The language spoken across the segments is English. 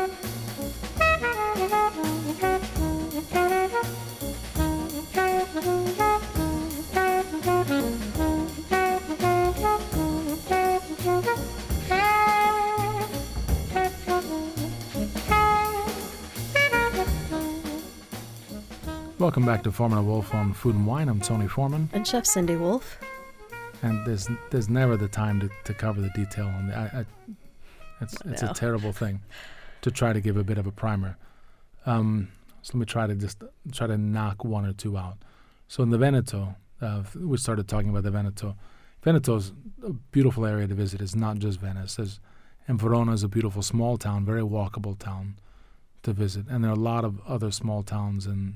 Welcome back to Foreman and Wolf on Food and Wine. I'm Tony Foreman. And Chef Cindy Wolf. And there's never the time to cover the detail on the. It's a terrible thing to try to give a bit of a primer. So let me try to knock one or two out. So in the Veneto, we started talking about the Veneto. Veneto is a beautiful area to visit. It's not just Venice. And Verona is a beautiful small town, very walkable town to visit. And there are a lot of other small towns and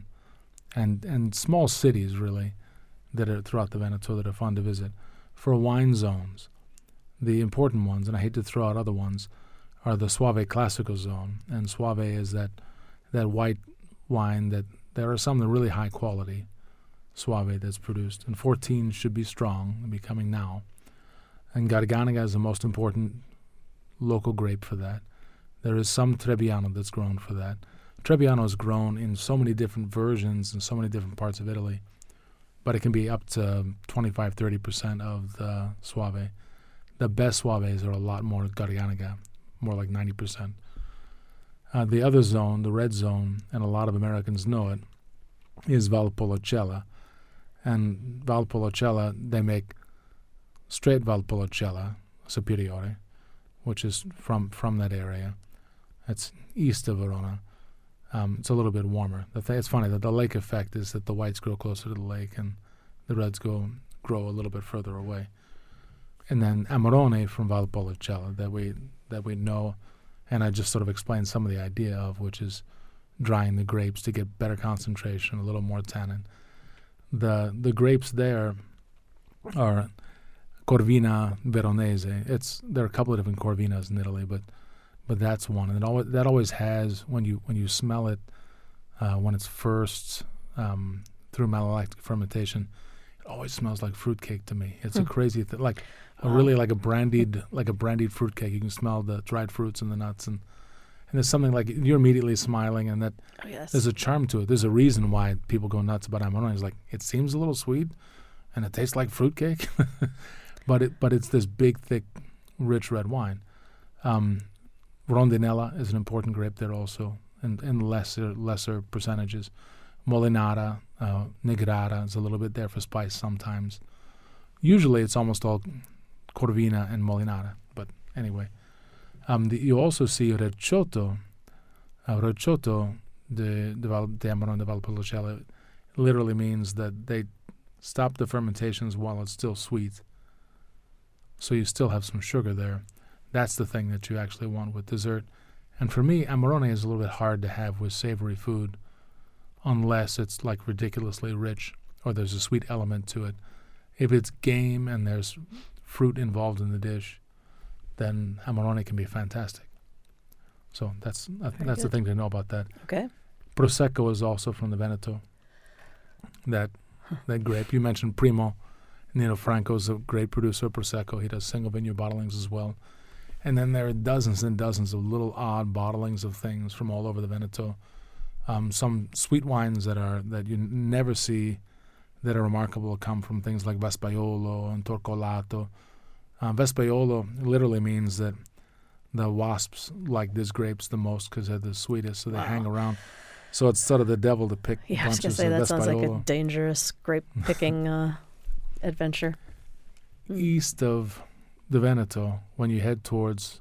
small cities, really, that are throughout the Veneto that are fun to visit. For wine zones, the important ones, and I hate to throw out other ones, are the Soave Classico zone. And Soave is that white wine that there are some that are really high quality Soave that's produced. And 14 should be strong, and be coming now. And Garganega is the most important local grape for that. There is some Trebbiano that's grown for that. Trebbiano is grown in so many different versions in so many different parts of Italy, but it can be up to 25-30% of the Soave. The best Soaves are a lot more Garganega, more like 90%. The other zone, the red zone, and a lot of Americans know it, is Valpolicella. And Valpolicella, they make straight Valpolicella Superiore, which is from that area. It's east of Verona. It's a little bit warmer. It's funny that the lake effect is that the whites grow closer to the lake and the reds grow a little bit further away. And then Amarone from Valpolicella that we know, and I just sort of explained some of the idea of, which is drying the grapes to get better concentration, a little more tannin. The grapes there are Corvina Veronese. There are a couple of different Corvinas in Italy, but that's one, and that always has, when you smell it, when it's first through malolactic fermentation, it always smells like fruitcake to me. It's a crazy thing, really like a brandied fruitcake. You can smell the dried fruits and the nuts, and there's something like you're immediately smiling, and that there's a charm to it. There's a reason why people go nuts about Amarone. It's like it seems a little sweet, and it tastes like fruitcake, but it's this big, thick, rich red wine. Rondinella is an important grape there also, in lesser percentages. Molinara, Negrara is a little bit there for spice sometimes. Usually it's almost all Corvina and Molinara, but anyway. You also see Recioto. Recioto de Amarone de Valpolicella literally means that they stop the fermentations while it's still sweet. So you still have some sugar there. That's the thing that you actually want with dessert. And for me, Amarone is a little bit hard to have with savory food unless it's like ridiculously rich or there's a sweet element to it. If it's game and there's fruit involved in the dish, then Amarone can be fantastic. So that's the thing to know about that. Okay. Prosecco is also from the Veneto. That grape. You mentioned Primo. Nino Franco is a great producer of Prosecco. He does single vineyard bottlings as well. And then there are dozens and dozens of little odd bottlings of things from all over the Veneto. Some sweet wines that you never see that are remarkable come from things like Vespaiolo and Torcolato. Vespaiolo literally means that the wasps like these grapes the most because they're the sweetest, so they hang around. So it's sort of the devil to pick bunches of Vespaiolo. I was going to say, that sounds like a dangerous grape-picking adventure. East of the Veneto, when you head towards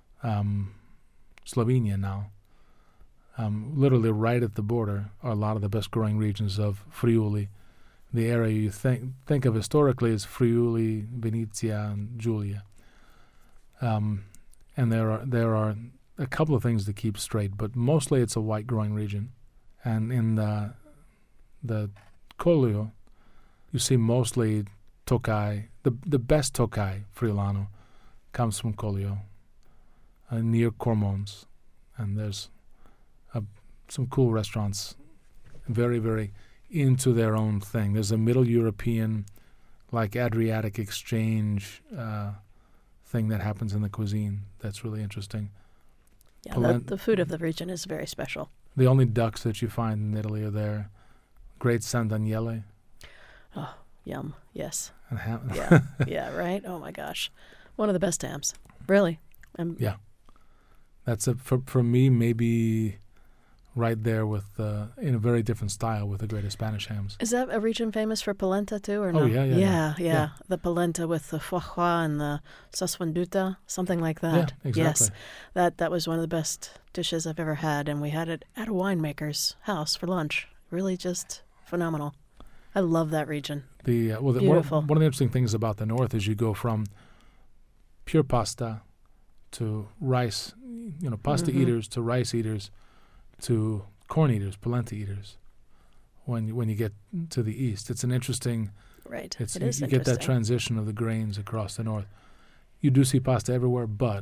Slovenia now, literally right at the border are a lot of the best growing regions of Friuli. The area you think of historically as Friuli, Venezia, and Giulia. And there are a couple of things to keep straight, but mostly it's a white growing region. And in the Collio, you see mostly Tokai. The best Tokai Friulano comes from Collio, near Cormons. And there's some cool restaurants, very, very into their own thing. There's a Middle European, like Adriatic exchange thing that happens in the cuisine that's really interesting. Yeah, the food of the region is very special. The only ducks that you find in Italy are there. Great San Daniele. Oh, yum. Yes. And ham. Yeah. Yeah, right? Oh, my gosh. One of the best hams. Really. Yeah. That's for me, maybe right there with in a very different style with the greatest Spanish hams. Is that a region famous for polenta too, or no? Oh, yeah. The polenta with the foie gras and the sassuanduta, something like that. Yeah, exactly. Yes, that was one of the best dishes I've ever had, and we had it at a winemaker's house for lunch. Really just phenomenal. I love that region. Beautiful. One of the interesting things about the north is you go from pure pasta to rice, pasta eaters to rice eaters to corn eaters, polenta eaters. When you get to the east, it's an interesting. Right. It is you get that transition of the grains across the north. You do see pasta everywhere, but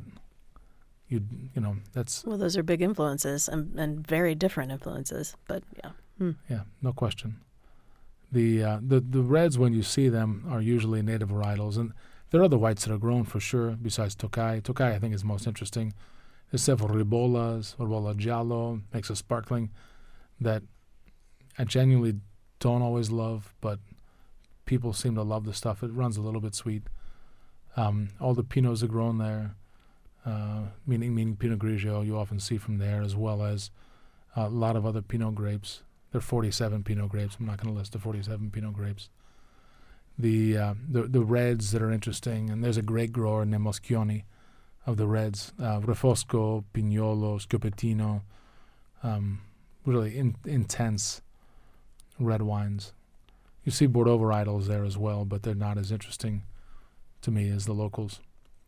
that's. Well, those are big influences and very different influences, but yeah. Yeah, no question. The reds, when you see them, are usually native varietals, and there are other whites that are grown for sure. Besides Tokai, I think is most interesting. There's several ribolas, ribola giallo, makes a sparkling that I genuinely don't always love, but people seem to love the stuff. It runs a little bit sweet. All the Pinots are grown there, meaning Pinot Grigio you often see from there, as well as a lot of other Pinot grapes. There are 47 Pinot grapes. I'm not going to list the 47 Pinot grapes. The reds that are interesting, and there's a great grower named Moschioni of the reds, Refosco, Pignolo, Scopettino, really intense red wines. You see Bordeaux varietals there as well, but they're not as interesting to me as the locals.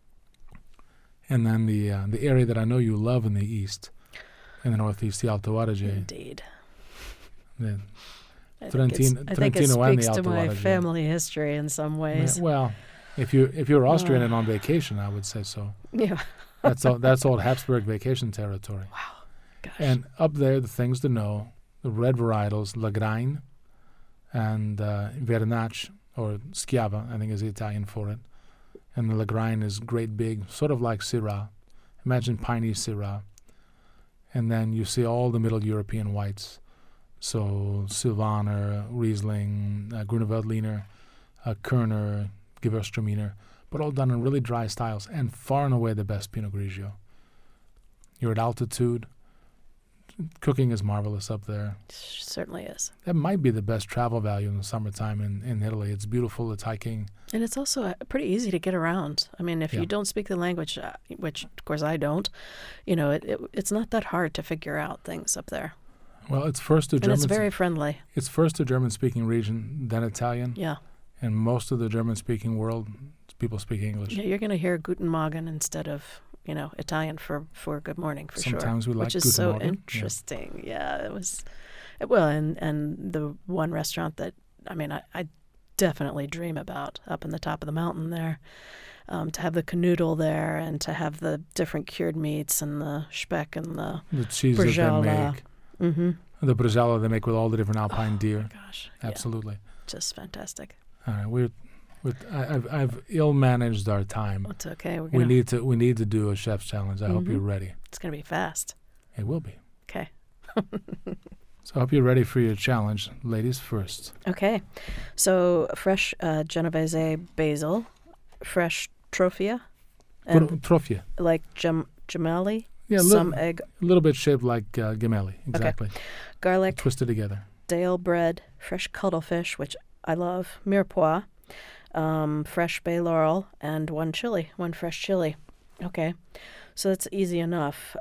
And then the area that I know you love in the east, in the northeast, the Alto Adige. Indeed. The I think it speaks to my family history in some ways. Yeah, well, if you're Austrian and on vacation, I would say so. Yeah. That's old Habsburg vacation territory. Wow. Gosh. And up there, the things to know, the red varietals, Lagrein and Vernaccia, or Schiava, I think is the Italian for it. And the Lagrein is great big, sort of like Syrah. Imagine piney Syrah. And then you see all the Middle European whites. So Sylvaner, Riesling, Gruneveltliner, Kerner, Gewürztraminer, but all done in really dry styles, and far and away the best Pinot Grigio. You're at altitude. Cooking is marvelous up there. Certainly is. That might be the best travel value in the summertime in Italy. It's beautiful. It's hiking. And it's also pretty easy to get around. I mean, if you don't speak the language, which of course I don't, it's not that hard to figure out things up there. Well, it's first a German. And it's very friendly. It's first a German-speaking region, then Italian. Yeah. And most of the German-speaking world, people speak English. Yeah, you're going to hear Guten Morgen instead of, Italian for good morning for Sometimes sure. we like which is Guten so Morgen. interesting. Yeah, it was. Well, and the one restaurant that I definitely dream about up in the top of the mountain there, to have the canoodle there and to have the different cured meats and the speck and the cheese bresaola. that they make. Mm-hmm. The bresaola they make with all the different alpine deer. Oh my gosh! Absolutely. Yeah. Just fantastic. All right, I've ill-managed our time. It's okay. We need to do a chef's challenge. I hope you're ready. It's gonna be fast. It will be. Okay. So I hope you're ready for your challenge. Ladies first. Okay. So fresh Genovese basil, fresh trophia, and trophia, like gemelli. Yeah, some egg. A little bit shaped like gemelli. Exactly. Okay. Garlic. Twisted together. Dale bread, fresh cuttlefish, which I love, mirepoix, fresh bay laurel, and one fresh chili. Okay, so that's easy enough.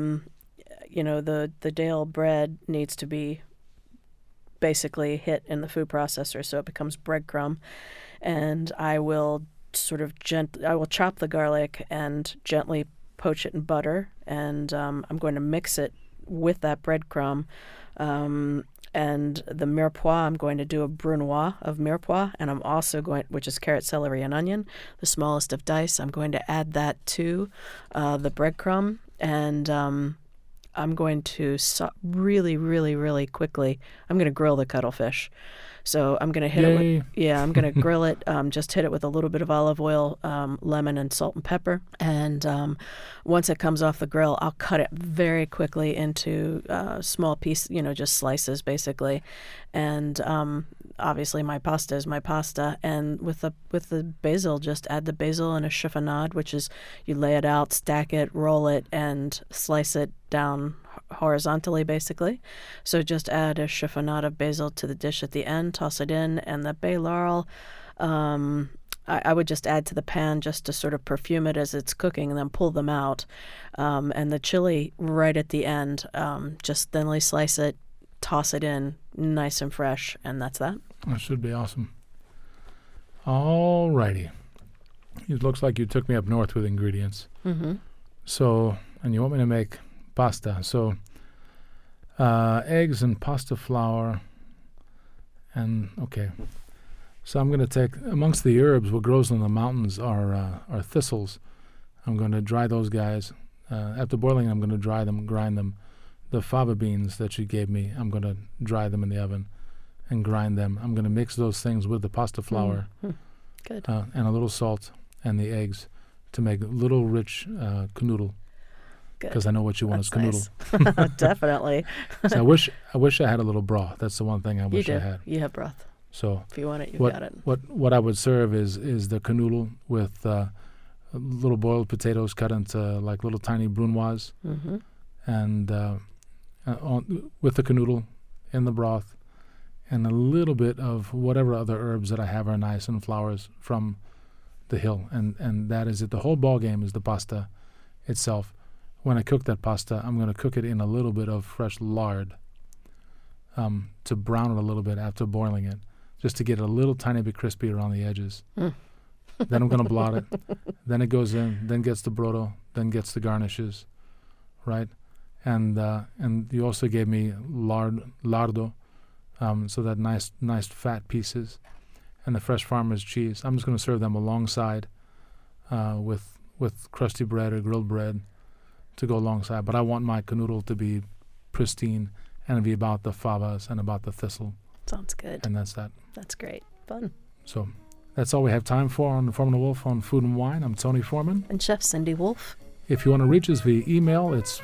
The Dale bread needs to be basically hit in the food processor so it becomes breadcrumb, and I will chop the garlic and gently poach it in butter, and I'm going to mix it with that breadcrumb. And the mirepoix, I'm going to do a brunoise of mirepoix, and I'm also which is carrot, celery, and onion, the smallest of dice. I'm going to add that to the breadcrumb, and I'm going to really, really, really quickly, I'm going to grill the cuttlefish. So I'm going to hit Yay. it with, I'm going to grill it, just hit it with a little bit of olive oil, lemon, and salt and pepper. And once it comes off the grill, I'll cut it very quickly into small pieces, just slices basically. And obviously my pasta is my pasta. And with the basil, just add the basil in a chiffonade, which is you lay it out, stack it, roll it, and slice it down horizontally basically. So just add a chiffonade of basil to the dish at the end, toss it in, and the bay laurel I would just add to the pan just to sort of perfume it as it's cooking, and then pull them out. And the chili right at the end, just thinly slice it, toss it in, nice and fresh, and that's that. That should be awesome. All righty. It looks like you took me up north with ingredients. Mm-hmm. So, and you want me to make pasta. So, eggs and pasta flour. And, okay. So I'm going to take, amongst the herbs, what grows in the mountains are thistles. I'm going to dry those guys. After boiling, I'm going to dry them, grind them. The fava beans that you gave me, I'm going to dry them in the oven and grind them. I'm going to mix those things with the pasta flour. Good. And a little salt and the eggs to make a little rich canoodle. Good. Because I know what you want is canoodle. Nice. Definitely. So I wish I had a little broth. That's the one thing I wish I had. You have broth. So if you want it, got it. What I would serve is the canoodle with little boiled potatoes cut into like little tiny brunoise, mm-hmm. and with the canoodle in the broth, and a little bit of whatever other herbs that I have are nice, and flowers from the hill, and that is it. The whole ball game is the pasta itself. When I cook that pasta, I'm going to cook it in a little bit of fresh lard to brown it a little bit after boiling it, just to get it a little tiny bit crispy around the edges. Then I'm going to blot it. Then it goes in, then gets the brodo, then gets the garnishes, right? And you also gave me lardo, so that nice fat pieces, and the fresh farmer's cheese. I'm just going to serve them alongside with crusty bread or grilled bread to go alongside. But I want my canoodle to be pristine and be about the favas and about the thistle. Sounds good. And that's that. That's great. Fun. So that's all we have time for on Foreman and Wolf on Food and Wine. I'm Tony Foreman. And Chef Cindy Wolf. If you want to reach us via email, it's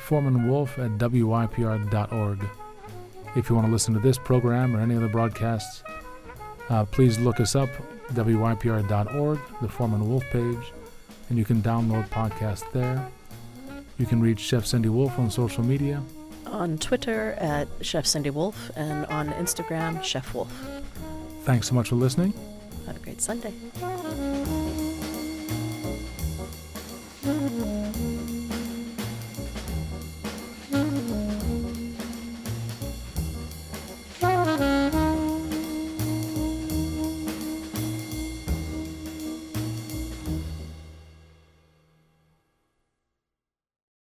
foremanwolf@wypr.org. If you want to listen to this program or any other broadcasts, please look us up, wypr.org, the Foreman Wolf page, and you can download podcasts there. You can reach Chef Cindy Wolf on social media. On Twitter at Chef Cindy Wolf, and on Instagram, Chef Wolf. Thanks so much for listening. Have a great Sunday.